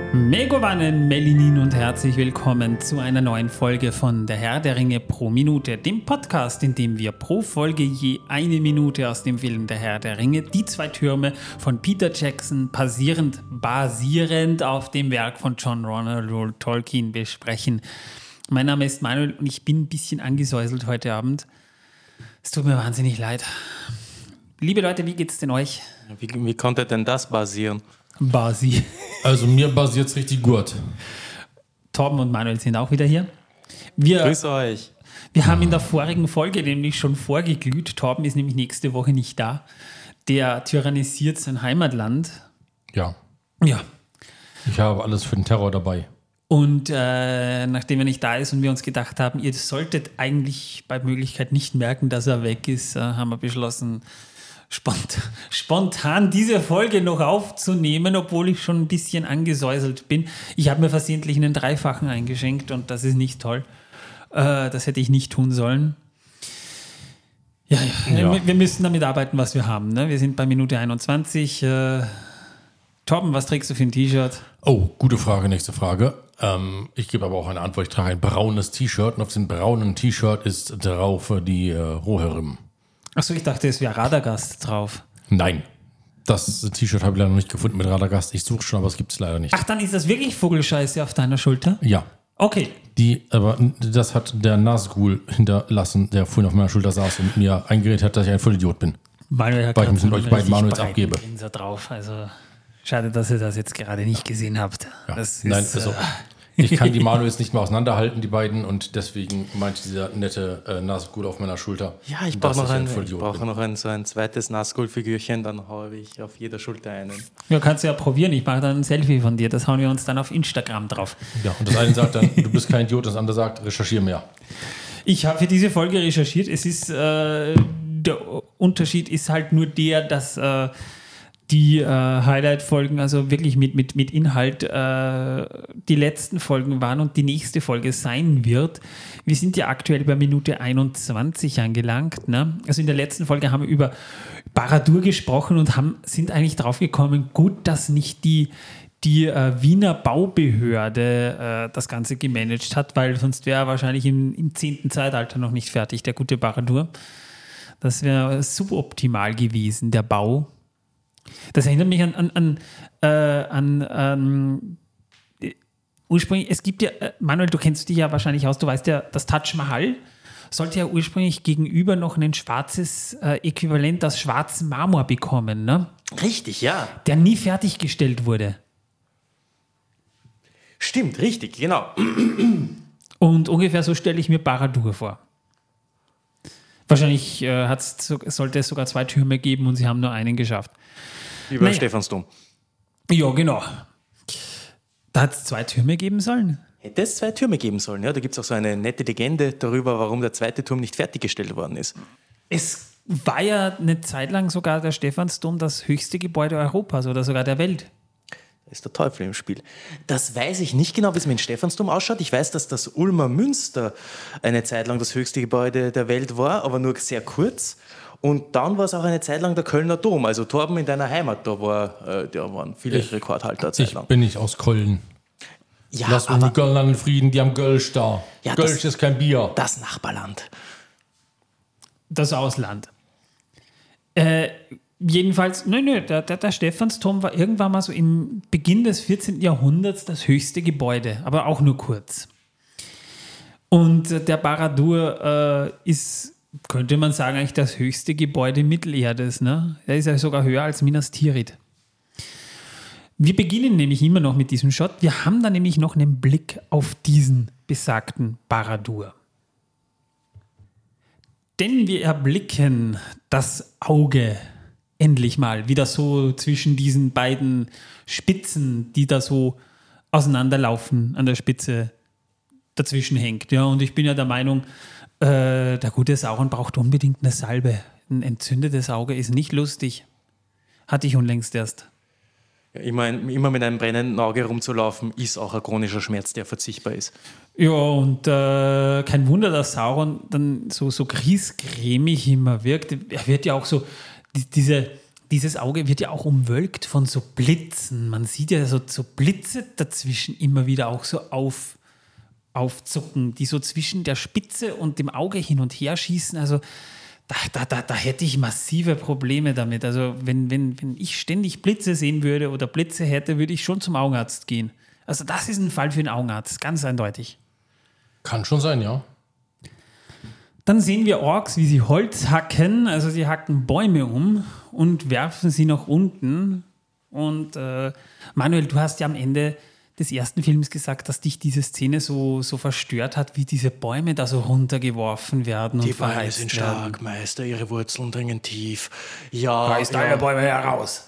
Megowannen, Melinin und herzlich willkommen zu einer neuen Folge von Der Herr der Ringe pro Minute, dem Podcast, in dem wir pro Folge je eine Minute aus dem Film Der Herr der Ringe, die zwei Türme von Peter Jackson, basierend auf dem Werk von John Ronald Tolkien besprechen. Mein Name ist Manuel und ich bin ein bisschen angesäuselt heute Abend. Es tut mir wahnsinnig leid. Liebe Leute, wie geht's denn euch? Wie konnte denn das basieren? Also mir basiert es richtig gut. Torben und Manuel sind auch wieder hier. Grüß euch. Wir haben in der vorigen Folge nämlich schon vorgeglüht. Torben ist nämlich nächste Woche nicht da. Der tyrannisiert sein Heimatland. Ja. Ja. Ich habe alles für den Terror dabei. Und nachdem er nicht da ist und wir uns gedacht haben, ihr solltet eigentlich bei Möglichkeit nicht merken, dass er weg ist, haben wir beschlossen, spontan diese Folge noch aufzunehmen, obwohl ich schon ein bisschen angesäuselt bin. Ich habe mir versehentlich einen Dreifachen eingeschenkt und das ist nicht toll. Das hätte ich nicht tun sollen. Ja. Wir müssen damit arbeiten, was wir haben. Ne? Wir sind bei Minute 21. Torben, was trägst du für ein T-Shirt? Oh, gute Frage, nächste Frage. Ich gebe aber auch eine Antwort. Ich trage ein braunes T-Shirt und auf dem braunen T-Shirt ist drauf die Rohirrim. Achso, ich dachte, es wäre Radagast drauf. Nein, das T-Shirt habe ich leider noch nicht gefunden mit Radagast. Ich suche schon, aber es gibt es leider nicht. Ach, dann ist das wirklich Vogelscheiße auf deiner Schulter? Ja. Okay. Aber das hat der Nazgul hinterlassen, der vorhin auf meiner Schulter saß und mir eingeredet hat, dass ich ein Vollidiot bin. Manuel hat weil ich mich mit euch beiden Manuels abgebe. Grinser drauf. Also schade, dass ihr das jetzt gerade nicht gesehen habt. Ja. Das Nein, ist, also ich kann die Manuels nicht mehr auseinanderhalten, die beiden, und deswegen meinte dieser nette Nazgul auf meiner Schulter. Ja, ich brauche noch ein zweites Nazgul-Figürchen, dann haue ich auf jeder Schulter einen. Ja, kannst du ja probieren. Ich mache dann ein Selfie von dir. Das hauen wir uns dann auf Instagram drauf. Ja, und das eine sagt dann, du bist kein Idiot, das andere sagt, recherchiere mehr. Ich habe für diese Folge recherchiert. Es ist, der Unterschied ist halt nur der, dass die Highlight-Folgen, also wirklich mit Inhalt, die letzten Folgen waren und die nächste Folge sein wird. Wir sind ja aktuell bei Minute 21 angelangt. Ne? Also in der letzten Folge haben wir über Barad-dûr gesprochen und sind eigentlich drauf gekommen, gut, dass nicht die Wiener Baubehörde das Ganze gemanagt hat, weil sonst wäre er wahrscheinlich im 10. Zeitalter noch nicht fertig, der gute Barad-dûr. Das wäre suboptimal gewesen, der Bau. Das erinnert mich an ursprünglich, es gibt ja, Manuel, du kennst dich ja wahrscheinlich aus, du weißt ja, das Taj Mahal sollte ja ursprünglich gegenüber noch ein schwarzes Äquivalent aus schwarzem Marmor bekommen, ne? Richtig, ja. Der nie fertiggestellt wurde. Stimmt, richtig, genau. Und ungefähr so stelle ich mir Barad-dûr vor. Wahrscheinlich sollte es sogar 2 Türme geben und sie haben nur einen geschafft. Wie beim Stephansdom. Ja, genau. Da hat es 2 Türme geben sollen. Hätte es 2 Türme geben sollen, ja. Da gibt es auch so eine nette Legende darüber, warum der zweite Turm nicht fertiggestellt worden ist. Es war ja eine Zeit lang sogar der Stephansdom das höchste Gebäude Europas oder sogar der Welt. Da ist der Teufel im Spiel. Das weiß ich nicht genau, wie es mit dem Stephansdom ausschaut. Ich weiß, dass das Ulmer Münster eine Zeit lang das höchste Gebäude der Welt war, aber nur sehr kurz. Und dann war es auch eine Zeit lang der Kölner Dom. Also Torben, in deiner Heimat, da waren viele Rekordhalter Zeit lang. Ich bin nicht aus Köln. Ja, lass mich die Kölner in Frieden, die haben Gölsch da. Ja, Gölsch ist kein Bier. Das Nachbarland. Das Ausland. Jedenfalls, der Stephansdom war irgendwann mal so im Beginn des 14. Jahrhunderts das höchste Gebäude, aber auch nur kurz. Und der Barad-dûr ist, könnte man sagen, eigentlich das höchste Gebäude Mittelerdes. Ne? Er ist ja sogar höher als Minas Tirith. Wir beginnen nämlich immer noch mit diesem Shot. Wir haben da nämlich noch einen Blick auf diesen besagten Barad-dûr. Denn wir erblicken das Auge endlich mal wieder so zwischen diesen beiden Spitzen, die da so auseinanderlaufen, an der Spitze dazwischen hängt. Ja, und ich bin ja der Meinung, der gute Sauron braucht unbedingt eine Salbe. Ein entzündetes Auge ist nicht lustig. Hatte ich unlängst erst. Ja, immer mit einem brennenden Auge rumzulaufen, ist auch ein chronischer Schmerz, der verzichtbar ist. Ja, und kein Wunder, dass Sauron dann so griesgrämig immer wirkt. Er wird ja auch so, dieses Auge wird ja auch umwölkt von so Blitzen. Man sieht ja so Blitze dazwischen immer wieder auch so aufzucken, die so zwischen der Spitze und dem Auge hin und her schießen. Also da hätte ich massive Probleme damit. Also wenn ich ständig Blitze sehen würde oder Blitze hätte, würde ich schon zum Augenarzt gehen. Also das ist ein Fall für einen Augenarzt, ganz eindeutig. Kann schon sein, ja. Dann sehen wir Orks, wie sie Holz hacken. Also sie hacken Bäume um und werfen sie nach unten. Und Manuel, du hast ja am Ende des ersten Films gesagt, dass dich diese Szene so verstört hat, wie diese Bäume da so runtergeworfen werden. Die und Bäume verheizt sind werden. stark, Meister, ihre Wurzeln dringen tief. Ja, Reißt alle Bäume heraus.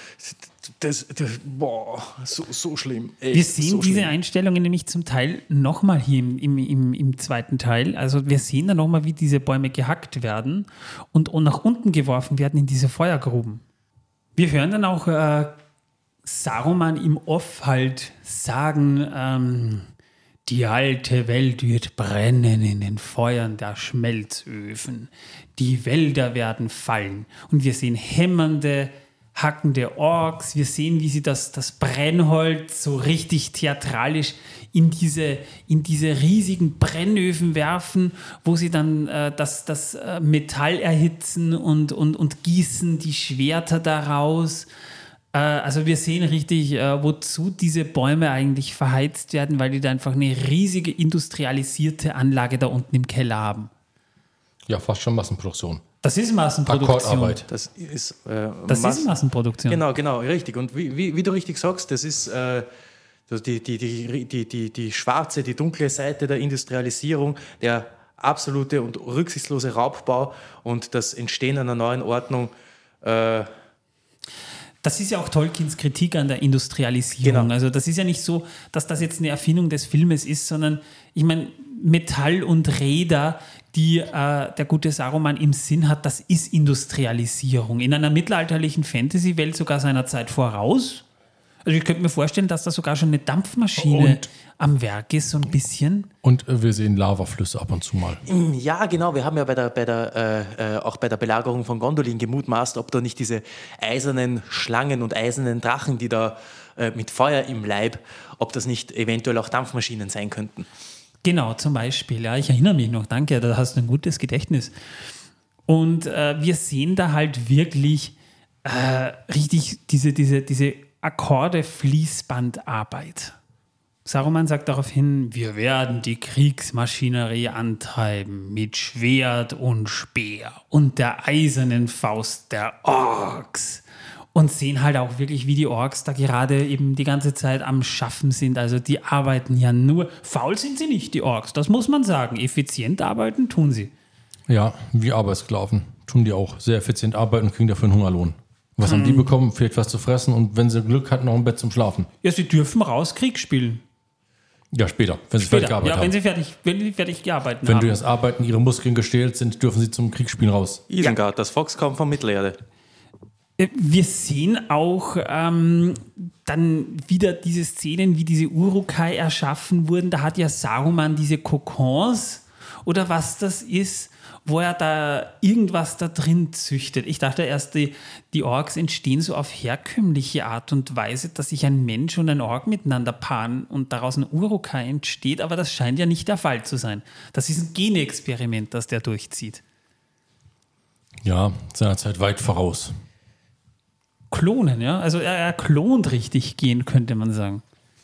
Boah, so schlimm. Echt, Wir sehen so diese schlimm. Einstellungen nämlich zum Teil nochmal hier im zweiten Teil. Also wir sehen dann nochmal, wie diese Bäume gehackt werden und nach unten geworfen werden in diese Feuergruben. Wir hören dann auch Saruman im Off halt sagen, die alte Welt wird brennen in den Feuern der Schmelzöfen. Die Wälder werden fallen. Und wir sehen hämmernde, hackende Orks. Wir sehen, wie sie das Brennholz so richtig theatralisch in diese riesigen Brennöfen werfen, wo sie dann das Metall erhitzen und gießen die Schwerter daraus. Also wir sehen richtig, wozu diese Bäume eigentlich verheizt werden, weil die da einfach eine riesige industrialisierte Anlage da unten im Keller haben. Ja, fast schon Massenproduktion. Das ist Massenproduktion. Akkordarbeit. Das ist, Ist Massenproduktion. Genau, richtig. Und wie du richtig sagst, das ist die schwarze, die dunkle Seite der Industrialisierung, der absolute und rücksichtslose Raubbau und das Entstehen einer neuen Ordnung. Das ist ja auch Tolkiens Kritik an der Industrialisierung. Genau. Also das ist ja nicht so, dass das jetzt eine Erfindung des Filmes ist, sondern ich meine, Metall und Räder, die der gute Saruman im Sinn hat, das ist Industrialisierung. In einer mittelalterlichen Fantasy-Welt sogar seiner Zeit voraus. Also ich könnte mir vorstellen, dass da sogar schon eine Dampfmaschine am Werk ist, so ein bisschen. Und wir sehen Lavaflüsse ab und zu mal. Ja, genau. Wir haben ja auch bei der Belagerung von Gondolin gemutmaßt, ob da nicht diese eisernen Schlangen und eisernen Drachen, die da mit Feuer im Leib, ob das nicht eventuell auch Dampfmaschinen sein könnten. Genau, zum Beispiel. Ja, ich erinnere mich noch. Danke, da hast du ein gutes Gedächtnis. Und wir sehen da halt wirklich richtig diese Akkorde-Fließbandarbeit. Saruman sagt daraufhin, wir werden die Kriegsmaschinerie antreiben mit Schwert und Speer und der eisernen Faust der Orks. Und sehen halt auch wirklich, wie die Orks da gerade eben die ganze Zeit am Schaffen sind. Also die arbeiten ja nur, faul sind sie nicht, die Orks, das muss man sagen. Effizient arbeiten tun sie. Ja, wie Arbeitssklaven tun die auch sehr effizient arbeiten und kriegen dafür einen Hungerlohn. Was haben die bekommen? Vielleicht was zu fressen und wenn sie Glück hatten, noch ein Bett zum Schlafen. Ja, sie dürfen raus Krieg spielen. Ja, später, wenn sie fertig gearbeitet Ja, haben. wenn sie fertig gearbeitet Wenn haben. durch das Arbeiten ihre Muskeln gestählt sind, dürfen sie zum Kriegsspielen raus. Isengard, das Foxkampf von Mittelerde. Wir sehen auch dann wieder diese Szenen, wie diese Uruk-hai erschaffen wurden. Da hat ja Saruman diese Kokons oder was das ist, wo er da irgendwas da drin züchtet. Ich dachte erst, die Orks entstehen so auf herkömmliche Art und Weise, dass sich ein Mensch und ein Ork miteinander paaren und daraus ein Uruk-hai entsteht, aber das scheint ja nicht der Fall zu sein. Das ist ein Genexperiment, das der durchzieht. Ja, seinerzeit weit voraus. Klonen, ja. Also er klont richtig gehen, könnte man sagen.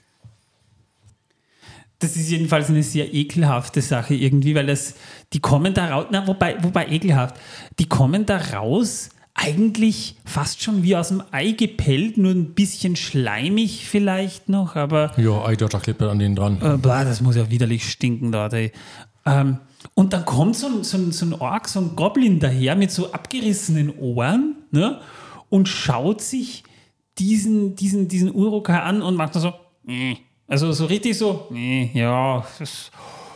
Das ist jedenfalls eine sehr ekelhafte Sache irgendwie, weil die kommen da raus, wobei ekelhaft, die kommen da raus eigentlich fast schon wie aus dem Ei gepellt, nur ein bisschen schleimig vielleicht noch, aber Ja, Eidörter klebt an denen dran. das muss ja widerlich stinken dort, ey. Und dann kommt so ein Ork, so ein Goblin daher mit so abgerissenen Ohren, ne? Und schaut sich diesen Uruk-hai an und macht so, also so richtig so, ja, ist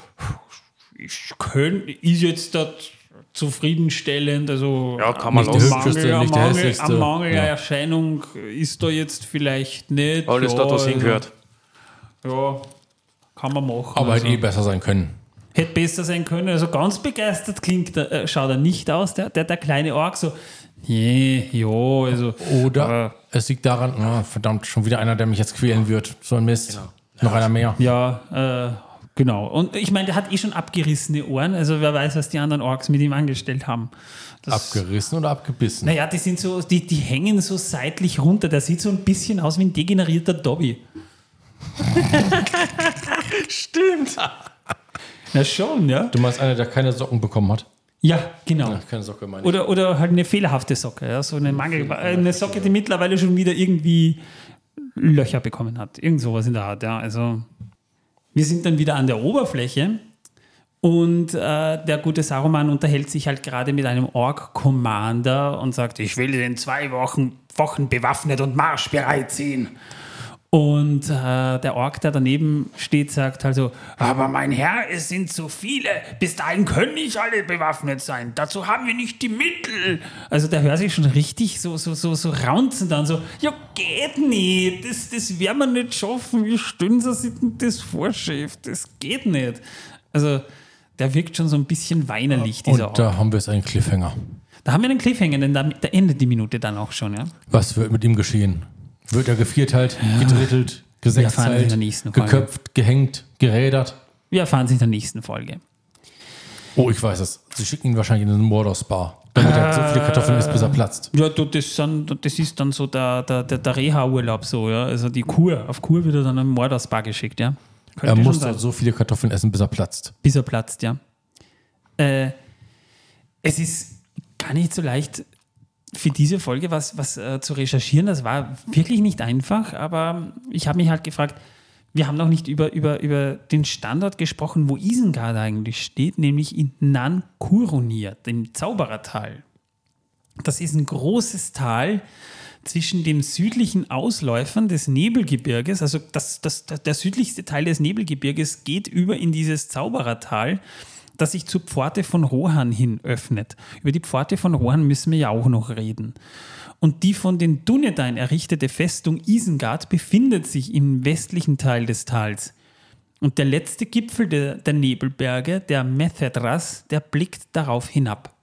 jetzt da zufriedenstellend, also Ja, kann man Nicht der lassen. hübscheste, nicht der hässlichste. Am Mangel der Ja. Erscheinung ist da jetzt vielleicht nicht. Alles ja, dort, was hingehört. Ja, kann man machen. Aber also. hätte besser sein können. Hätte besser sein können. Also ganz begeistert schaut er nicht aus, der kleine Ork. So, Also. Oder es liegt daran, verdammt, schon wieder einer, der mich jetzt quälen wird. So ein Mist. Genau. Noch einer mehr. Ja, genau. Und ich meine, der hat schon abgerissene Ohren, also wer weiß, was die anderen Orks mit ihm angestellt haben. Abgerissen oder abgebissen? Naja, die sind so, die hängen so seitlich runter. Der sieht so ein bisschen aus wie ein degenerierter Dobby. Stimmt. Na schon, ja. Du meinst einer, der keine Socken bekommen hat? Ja, genau. Ja, keine Socke, meine ich. Oder halt eine fehlerhafte Socke, ja, so eine Socke, die mittlerweile schon wieder irgendwie Löcher bekommen hat. Irgend sowas in der Art, ja. Also wir sind dann wieder an der Oberfläche und der gute Saruman unterhält sich halt gerade mit einem Ork-Commander und sagt, ich will in 2 Wochen bewaffnet und marschbereit ziehen. Und der Ork, der daneben steht, sagt also, aber mein Herr, es sind so viele, bis dahin können nicht alle bewaffnet sein, dazu haben wir nicht die Mittel. Also der hört sich schon richtig so raunzen dann so, ja geht nicht, das werden wir nicht schaffen, wie stellen Sie sich denn das vor, Chef, das geht nicht. Also der wirkt schon so ein bisschen weinerlich, dieser Ork. Und da haben wir jetzt einen Cliffhanger. Da haben wir einen Cliffhanger, denn da endet die Minute dann auch schon, ja. Was wird mit ihm geschehen? Wird er gevierteilt, gedrittelt, Wir erfahren es in gesechsteilt, der nächsten Folge. geköpft, gehängt, gerädert? Wir erfahren es in der nächsten Folge. Oh, ich weiß es. Sie schicken ihn wahrscheinlich in einen Mordor-Spa, damit er so viele Kartoffeln isst, bis er platzt. Ja, das ist dann so der Reha-Urlaub so, ja. Also die Kur. Auf Kur wird er dann in einen Mordor-Spa geschickt, ja. Er Könnte muss schon sein. dann so viele Kartoffeln essen, bis er platzt. Bis er platzt, ja. Es ist gar nicht so leicht für diese Folge was zu recherchieren. Das war wirklich nicht einfach, aber ich habe mich halt gefragt, wir haben noch nicht über den Standort gesprochen, wo Isengard eigentlich steht, nämlich in Nan Curunir, dem Zauberertal. Das ist ein großes Tal zwischen dem südlichen Ausläufern des Nebelgebirges, also der südlichste Teil des Nebelgebirges geht über in dieses Zauberertal, das sich zur Pforte von Rohan hin öffnet. Über die Pforte von Rohan müssen wir ja auch noch reden. Und die von den Dunedain errichtete Festung Isengard befindet sich im westlichen Teil des Tals. Und der letzte Gipfel der Nebelberge, der Methedras, der blickt darauf hinab.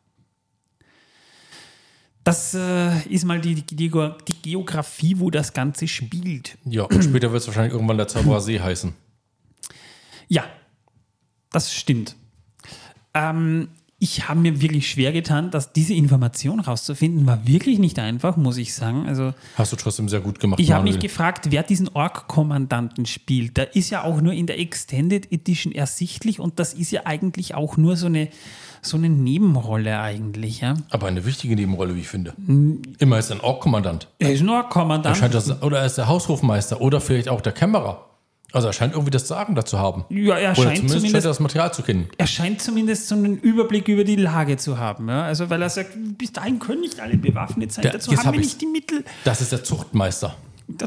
Das ist mal die Geografie, wo das Ganze spielt. Ja, und später wird es wahrscheinlich irgendwann der Zauberersee heißen. Ja, das stimmt. Ich habe mir wirklich schwer getan, dass diese Information rauszufinden, war wirklich nicht einfach, muss ich sagen. Also, Hast du trotzdem sehr gut gemacht, ich habe mich Manuel. gefragt, wer diesen Ork-Kommandanten spielt. Der ist ja auch nur in der Extended Edition ersichtlich und das ist ja eigentlich auch nur so eine Nebenrolle eigentlich. Ja? Aber eine wichtige Nebenrolle, wie ich finde. Immer ist er ein Ork-Kommandant. Er ist ein Ork-Kommandant. Oder er ist der Haushofmeister oder vielleicht auch der Kämmerer. Also er scheint irgendwie das Sagen dazu haben. Ja, er Oder scheint zumindest scheint er das Material zu kennen. Er scheint zumindest so einen Überblick über die Lage zu haben. Ja? Also weil er sagt, bis dahin können nicht alle bewaffnet sein, dazu jetzt haben wir hab ich's. nicht die Mittel. Das ist der Zuchtmeister. Der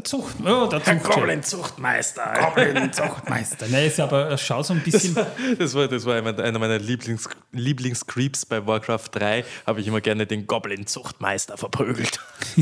Goblin-Zuchtmeister. Ne, ist aber, er schaut so ein bisschen... Das war einer meiner Lieblingscreeps bei Warcraft 3. Habe ich immer gerne den Goblin-Zuchtmeister verprügelt.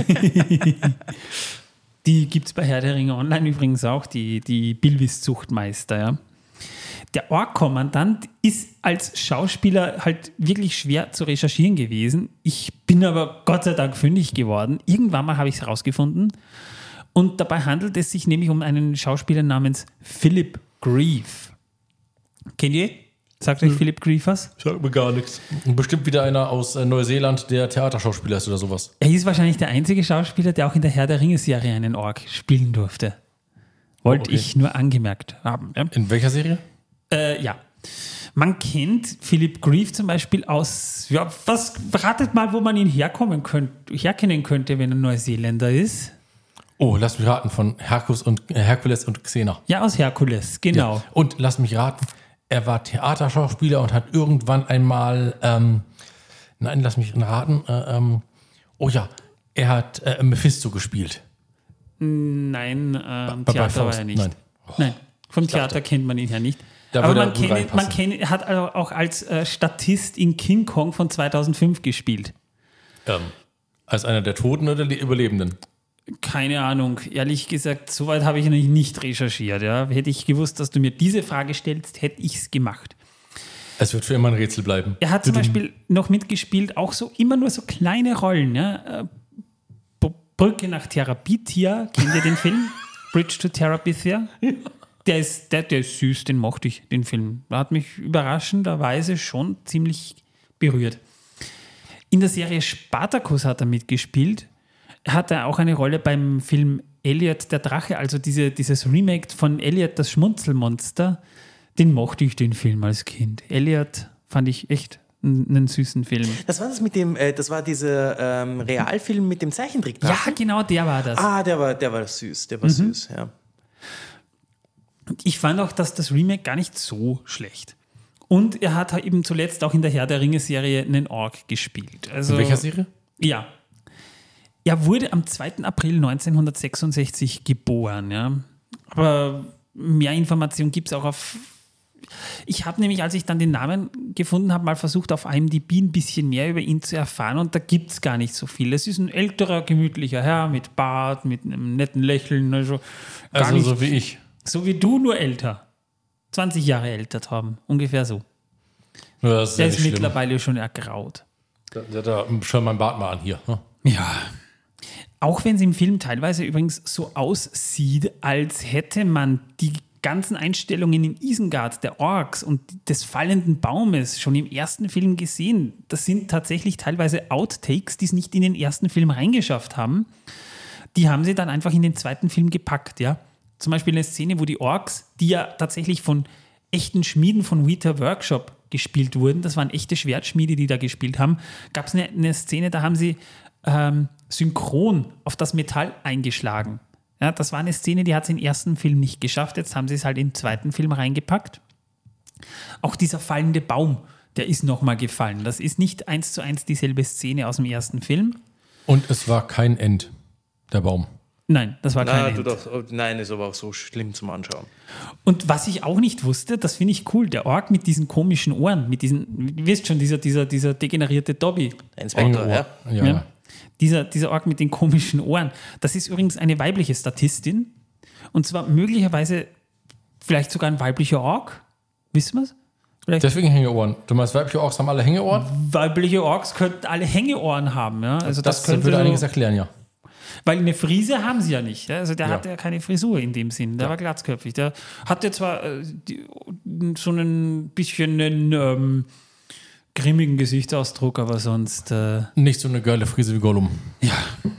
Die gibt es bei Herr der Ringe Online übrigens auch, die Bilvis-Zuchtmeister. Ja. Der Ork-Kommandant ist als Schauspieler halt wirklich schwer zu recherchieren gewesen. Ich bin aber Gott sei Dank fündig geworden. Irgendwann mal habe ich es rausgefunden. Und dabei handelt es sich nämlich um einen Schauspieler namens Philip Grieve. Kennt ihr? Sagt euch Philip Grieve was? Sagt mir gar nichts. Bestimmt wieder einer aus Neuseeland, der Theaterschauspieler ist oder sowas. Er ist wahrscheinlich der einzige Schauspieler, der auch in der Herr der Ringe-Serie einen Ork spielen durfte. Wollte okay. ich nur angemerkt haben. Ja. In welcher Serie? Ja. Man kennt Philip Grieve zum Beispiel aus, ja, ratet mal, wo man ihn herkennen könnte, wenn er Neuseeländer ist. Oh, lass mich raten, von Herkules und Xena. Ja, aus Herkules, genau. Ja. Und lass mich raten, er war Theaterschauspieler und hat irgendwann einmal, lass mich raten, er hat Mephisto gespielt. Nein, bei Theater Faust, war er nicht. nein. Nein, vom Theater kennt man ihn ja nicht. Da Aber würde er gut man reinpassen. hat auch als Statist in King Kong von 2005 gespielt. Als einer der Toten oder der Überlebenden? Keine Ahnung. Ehrlich gesagt, soweit habe ich nicht recherchiert. Ja. Hätte ich gewusst, dass du mir diese Frage stellst, hätte ich es gemacht. Es wird für immer ein Rätsel bleiben. Er hat zum Beispiel noch mitgespielt, auch so immer nur so kleine Rollen. Ja? Brücke nach Therapithia, kennt ihr den Film? Bridge to Therapithia? Der ist süß, den mochte ich, den Film. Der hat mich überraschenderweise schon ziemlich berührt. In der Serie Spartacus hat er mitgespielt. Er hatte auch eine Rolle beim Film Elliot der Drache, also dieses Remake von Elliot das Schmunzelmonster. Den mochte ich, den Film als Kind. Elliot fand ich echt einen süßen Film. Das war das mit dem, das war dieser Realfilm mit dem Zeichentrick. Ja, genau, der war das. Der war süß, süß, ja. Ich fand auch, dass das Remake gar nicht so schlecht. Und er hat eben zuletzt auch in der Herr der Ringe-Serie einen Ork gespielt. Also, in welcher Serie? Ja. Er wurde am 2. April 1966 geboren. Ja. Aber mehr Informationen gibt es auch auf... Ich habe nämlich, als ich dann den Namen gefunden habe, mal versucht, auf IMDb ein bisschen mehr über ihn zu erfahren und da gibt es gar nicht so viel. Es ist ein älterer, gemütlicher Herr mit Bart, mit einem netten Lächeln. Also nicht, so wie ich. So wie du, nur älter. 20 Jahre älter, Torben. Ungefähr so. Ja, das ist der ist mittlerweile schon ergraut. Da schau mein Bart mal an hier. Ne? Ja. Auch wenn es im Film teilweise übrigens so aussieht, als hätte man die ganzen Einstellungen in Isengard, der Orks und des fallenden Baumes schon im ersten Film gesehen. Das sind tatsächlich teilweise Outtakes, die es nicht in den ersten Film reingeschafft haben. Die haben sie dann einfach in den zweiten Film gepackt, ja. Zum Beispiel eine Szene, wo die Orks, die ja tatsächlich von echten Schmieden von Weta Workshop gespielt wurden, das waren echte Schwertschmiede, die da gespielt haben, gab es eine Szene, da haben sie synchron auf das Metall eingeschlagen. Ja, das war eine Szene, die hat es im ersten Film nicht geschafft, jetzt haben sie es halt im zweiten Film reingepackt. Auch dieser fallende Baum, der ist nochmal gefallen. Das ist nicht 1:1 dieselbe Szene aus dem ersten Film. Und es war kein End, der Baum. Nein, das war kein End. Nein, ist aber auch so schlimm zum Anschauen. Und was ich auch nicht wusste, das finde ich cool, der Ork mit diesen komischen Ohren, mit diesen, ihr wisst schon, dieser degenerierte Dobby. Der Inspektor, ja. Ja. Dieser Ork mit den komischen Ohren. Das ist übrigens eine weibliche Statistin. Und zwar möglicherweise vielleicht sogar ein weiblicher Ork. Wissen wir es? Deswegen Hängeohren. Du meinst, weibliche Orks haben alle Hängeohren? Weibliche Orks könnten alle Hängeohren haben. Ja? Also das würde einiges erklären, ja. Weil eine Frise haben sie ja nicht. Also der hat ja keine Frisur in dem Sinn. Der war glatzköpfig. Der hatte zwar so ein bisschen einen grimmigen Gesichtsausdruck, aber sonst... nicht so eine geile Frise wie Gollum. Ja.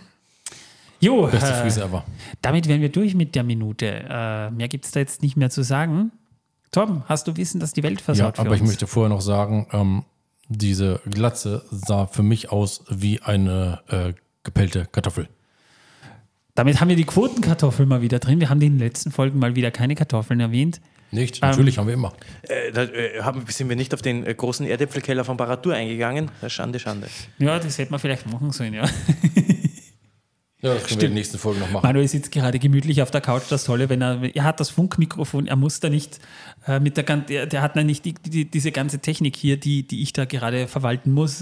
Jo, beste Frise ever. Damit wären wir durch mit der Minute. Mehr gibt es da jetzt nicht mehr zu sagen. Torben, hast du Wissen, dass die Welt versaut aber ich möchte vorher noch sagen, diese Glatze sah für mich aus wie eine gepellte Kartoffel. Damit haben wir die Quotenkartoffel mal wieder drin. Wir haben in den letzten Folgen mal wieder keine Kartoffeln erwähnt. Nicht, natürlich haben wir immer. Sind wir nicht auf den großen Erdäpfelkeller von Baratur eingegangen? Schande, Schande. Ja, das hätte man vielleicht machen sollen, ja. Ja, das können wir in der nächsten Folge noch machen. Manuel sitzt gerade gemütlich auf der Couch, das Tolle, er hat das Funkmikrofon, er muss da nicht der hat nicht diese ganze Technik hier, die ich da gerade verwalten muss,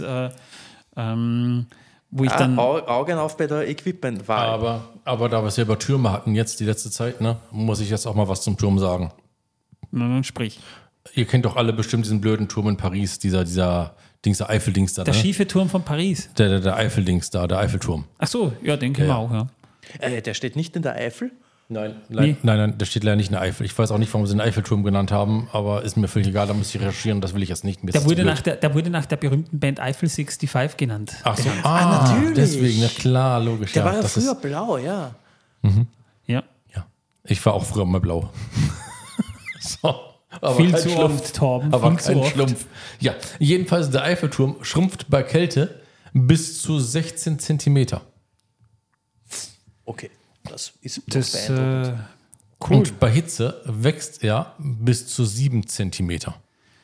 wo ich dann... Augen auf bei der Equipmentwahl. Aber da wir selber Türme hatten jetzt die letzte Zeit, ne, muss ich jetzt auch mal was zum Turm sagen. Na, sprich. Ihr kennt doch alle bestimmt diesen blöden Turm in Paris, dieser Eifeldings da. Der schiefe Turm von Paris. Der Eifeldings da, der Eiffelturm. Ach so, ja, den kennen wir auch, ja. Der steht nicht in der Eifel? Nein, der steht leider nicht in der Eifel. Ich weiß auch nicht, warum sie den Eiffelturm genannt haben, aber ist mir völlig egal, da muss ich recherchieren, das will ich jetzt nicht. Der wurde nach der berühmten Band Eiffel 65 genannt. Ach so, natürlich. Deswegen, na klar, logisch. Der war ja früher blau, ja. Mhm. Ja. Ich war auch früher mal blau. So. Aber viel zu oft, Torben. Aber kein Schlumpf. Ja, jedenfalls der Eiffelturm schrumpft bei Kälte bis zu 16 Zentimeter. Okay, das ist beeindruckend. Cool. Und bei Hitze wächst er bis zu 7 Zentimeter.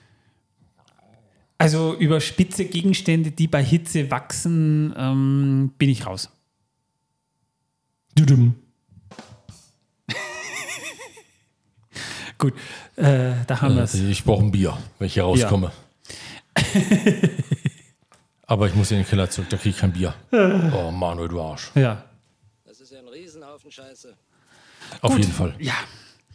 Also über spitze Gegenstände, die bei Hitze wachsen, bin ich raus. Gut, da haben wir es. Ich brauche ein Bier, wenn ich hier rauskomme. Ja. Aber ich muss in den Keller zurück, da kriege ich kein Bier. Oh, Manuel, du Arsch. Ja. Das ist ja ein Riesenhaufen Scheiße. Auf jeden Fall. Ja.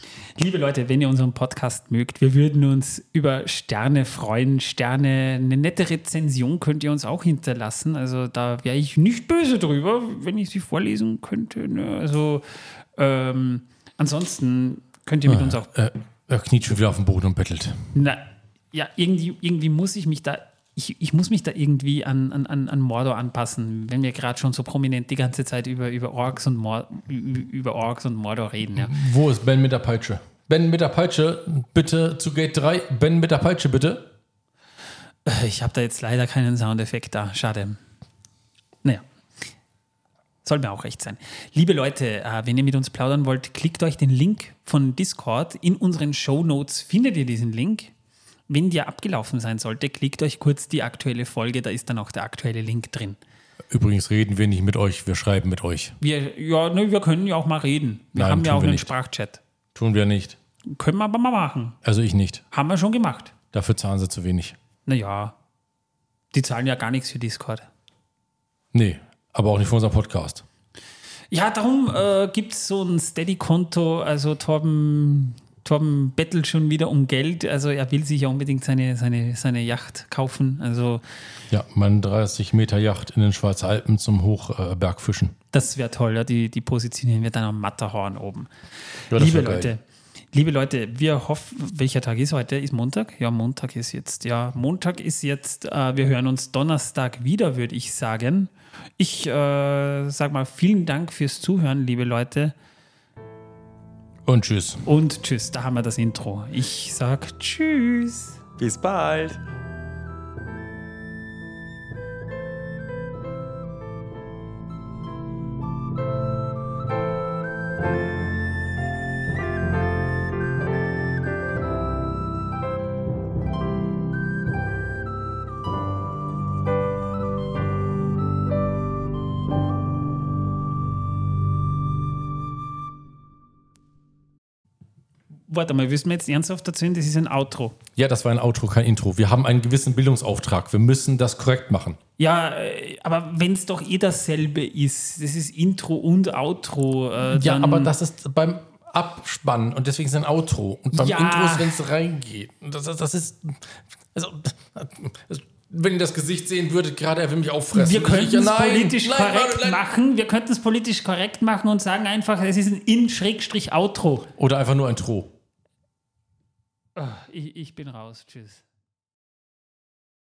Liebe Leute, wenn ihr unseren Podcast mögt, wir würden uns über Sterne freuen. Sterne, eine nette Rezension könnt ihr uns auch hinterlassen. Also da wäre ich nicht böse drüber, wenn ich sie vorlesen könnte. Ne? Also ansonsten könnt ihr mit uns auch... Er kniet schon wieder auf dem Boden und bettelt. Na, ja, irgendwie muss ich mich da... Ich muss mich da irgendwie an Mordor anpassen, wenn wir gerade schon so prominent die ganze Zeit über Orks und Mordor reden. Ja. Wo ist Ben mit der Peitsche? Ben mit der Peitsche, bitte zu Gate 3. Ben mit der Peitsche, bitte. Ich habe da jetzt leider keinen Soundeffekt da. Schade. Naja. Soll mir auch recht sein. Liebe Leute, wenn ihr mit uns plaudern wollt, klickt euch den Link von Discord. In unseren Shownotes findet ihr diesen Link. Wenn der abgelaufen sein sollte, klickt euch kurz die aktuelle Folge, da ist dann auch der aktuelle Link drin. Übrigens reden wir nicht mit euch, wir schreiben mit euch. Wir können ja auch mal reden. Wir haben ja auch einen Sprachchat. Tun wir nicht. Können wir aber mal machen. Also ich nicht. Haben wir schon gemacht. Dafür zahlen sie zu wenig. Naja, die zahlen ja gar nichts für Discord. Nee, aber auch nicht für unseren Podcast. Ja, darum gibt es so ein Steady-Konto, also Torben bettelt schon wieder um Geld, also er will sich ja unbedingt seine Yacht kaufen. Also ja, meine 30 Meter Yacht in den Schweizer Alpen zum Hochbergfischen. Das wäre toll, ja, die positionieren wir dann am Matterhorn oben. Ja, Liebe Leute, wir hoffen, welcher Tag ist heute? Ist Montag? Ja, Montag ist jetzt. Wir hören uns Donnerstag wieder, würde ich sagen. Ich sage mal vielen Dank fürs Zuhören, liebe Leute. Und tschüss. Und tschüss, da haben wir das Intro. Ich sag tschüss. Bis bald. Warte mal, willst du mir jetzt ernsthaft erzählen, das ist ein Outro? Ja, das war ein Outro, kein Intro. Wir haben einen gewissen Bildungsauftrag. Wir müssen das korrekt machen. Ja, aber wenn es doch dasselbe ist, das ist Intro und Outro. Ja, aber das ist beim Abspannen und deswegen ist ein Outro. Und beim Intro ist, wenn es reingeht. Das ist... Also, wenn ihr das Gesicht sehen würdet, gerade er will mich auffressen. Wir könnten es politisch korrekt machen. Wir könnten es politisch korrekt machen und sagen einfach, es ist ein In-Outro. Oder einfach nur ein Tro. Ich bin raus. Tschüss.